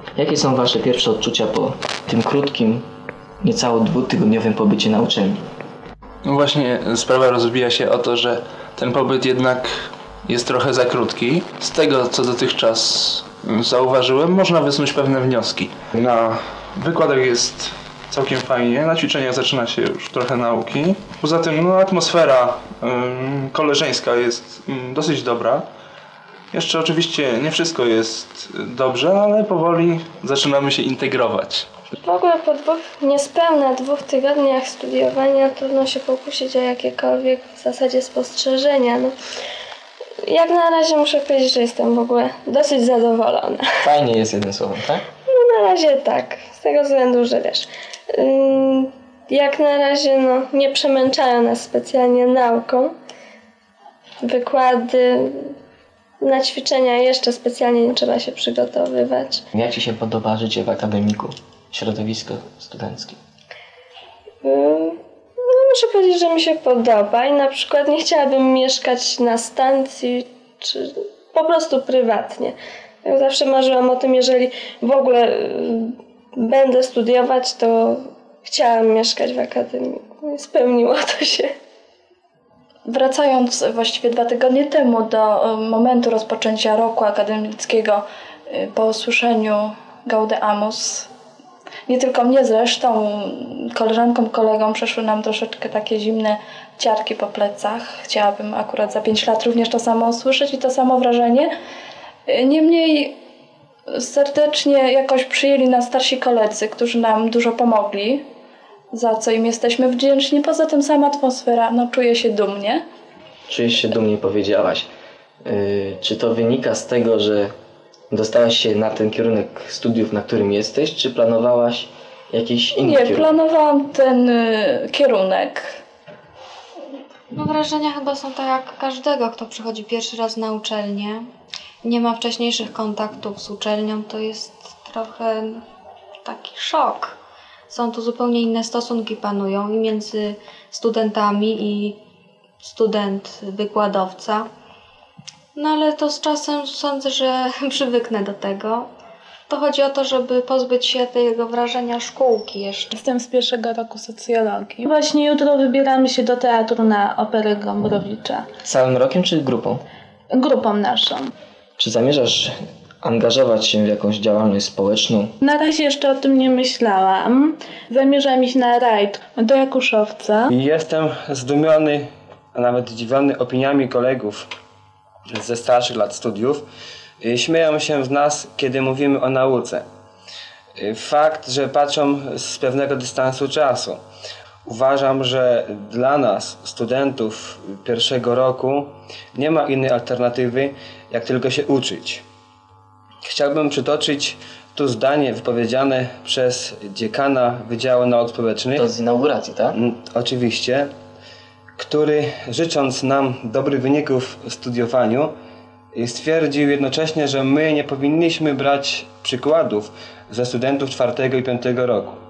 Jakie są Wasze pierwsze odczucia po tym krótkim, niecałe 2-tygodniowym pobycie na uczelni? No właśnie sprawa rozbija się o to, że ten pobyt jednak jest trochę za krótki. Z tego, co dotychczas zauważyłem, można wysnuć pewne wnioski. Na wykładach jest całkiem fajnie, na ćwiczeniach zaczyna się już trochę nauki. Poza tym atmosfera koleżeńska jest dosyć dobra. Jeszcze oczywiście nie wszystko jest dobrze, ale powoli zaczynamy się integrować. W ogóle po niespełna 2 tygodniach studiowania trudno się pokusić o jakiekolwiek w zasadzie spostrzeżenia. Jak na razie muszę powiedzieć, że jestem w ogóle dosyć zadowolona. Fajnie jest jednym słowem, tak? Na razie tak, z tego względu, że wiesz, jak na razie nie przemęczają nas specjalnie nauką. Wykłady, na ćwiczenia jeszcze specjalnie nie trzeba się przygotowywać. Jak Ci się podoba życie w akademiku, środowisko studenckie? Muszę powiedzieć, że mi się podoba i na przykład nie chciałabym mieszkać na stacji, czy po prostu prywatnie. Ja zawsze marzyłam o tym, jeżeli w ogóle będę studiować, to chciałam mieszkać w akademiku. I spełniło to się. Wracając właściwie 2 tygodnie temu do momentu rozpoczęcia roku akademickiego po usłyszeniu Gaudeamus, nie tylko mnie zresztą, koleżankom, kolegom przeszły nam troszeczkę takie zimne ciarki po plecach. Chciałabym akurat za 5 lat również to samo usłyszeć i to samo wrażenie. Niemniej serdecznie jakoś przyjęli nas starsi koledzy, którzy nam dużo pomogli, za co im jesteśmy wdzięczni. Poza tym sama atmosfera, czuję się dumnie. Czujesz się dumnie, powiedziałaś. Czy to wynika z tego, że dostałaś się na ten kierunek studiów, na którym jesteś, czy planowałaś jakiś inny kierunek? Nie, planowałam ten kierunek. Wrażenia chyba są tak jak każdego, kto przychodzi pierwszy raz na uczelnię. Nie ma wcześniejszych kontaktów z uczelnią, to jest trochę taki szok. Są tu zupełnie inne stosunki panują i między studentami i student-wykładowca. Ale to z czasem sądzę, że przywyknę do tego. To chodzi o to, żeby pozbyć się tego wrażenia szkółki jeszcze. Jestem z 1. roku socjologii. Właśnie jutro wybieramy się do teatru na Operę Gombrowicza. Całym rokiem czy grupą? Grupą naszą. Czy zamierzasz angażować się w jakąś działalność społeczną? Na razie jeszcze o tym nie myślałam. Zamierzam iść na rajd do Jakuszowca. I jestem zdumiony, a nawet zdziwiony opiniami kolegów ze starszych lat studiów. Śmieją się z nas, kiedy mówimy o nauce. Fakt, że patrzą z pewnego dystansu czasu. Uważam, że dla nas, studentów 1. roku, nie ma innej alternatywy, jak tylko się uczyć. Chciałbym przytoczyć tu zdanie wypowiedziane przez dziekana Wydziału Nauk Społecznych. To z inauguracji, tak? Oczywiście. Który, życząc nam dobrych wyników w studiowaniu, stwierdził jednocześnie, że my nie powinniśmy brać przykładów ze studentów 4. i 5. roku.